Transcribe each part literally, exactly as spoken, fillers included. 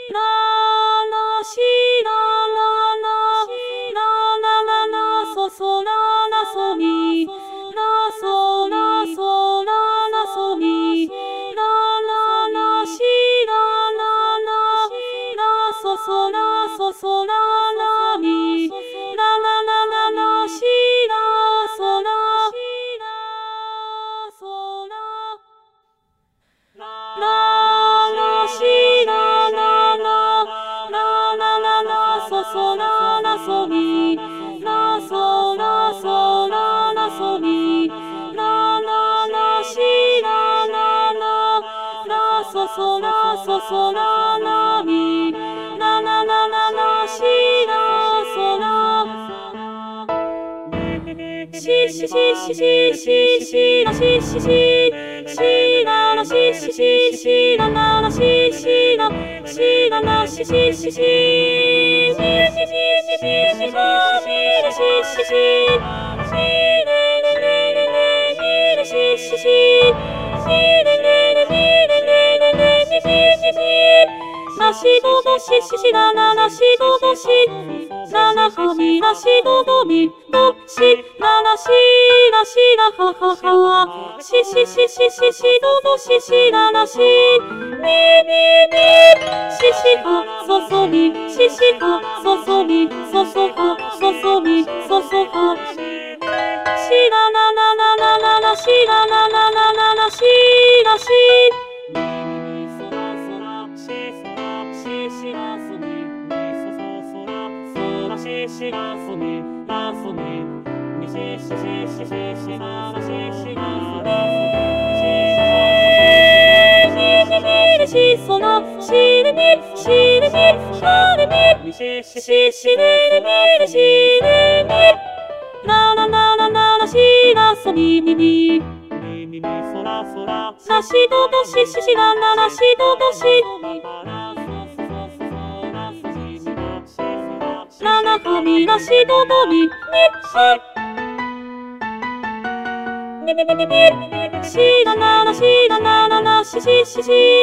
ななしなななななななそそななそみなそなそななそみなななしななななそそなそそななみなななななしなそなそなななしなななななななそそななそみなそなそななそみなななしななななそそなそそななみなななななしなそなしししししししなししししななししししなななししなしななししししししししししなししししねねねねねねねししししねねねねねねねねしししなしどどしししなななしどどしななはみなしどどみどしななしなしなはははししししししどどししななしみみみししはそそみししはそそみそそはそそみそそはしなななななななしななななななしなししがそみなそみみししししししななししがそみしししそなしれみしれみなれみみししししれみしれみななななななしなそみみみみみみそらそらなしどどしししなななしどどしななはみなしどどみみはみみみみみしなななしななななししししし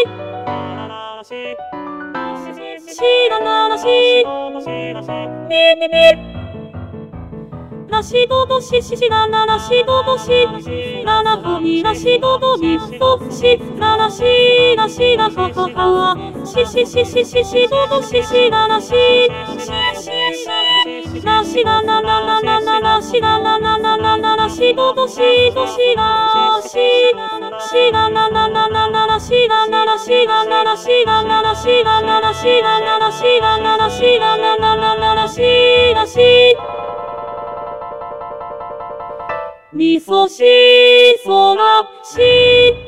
なななしみみみなしどどしししなななしどどしななはみなしどどみどしななしなしなはははししししししどどししななしししなしなななななななしなななななななしどどしどしなししなななななななしなななしなななしなななしなななしなななしなななしななななななしなしみそしそらし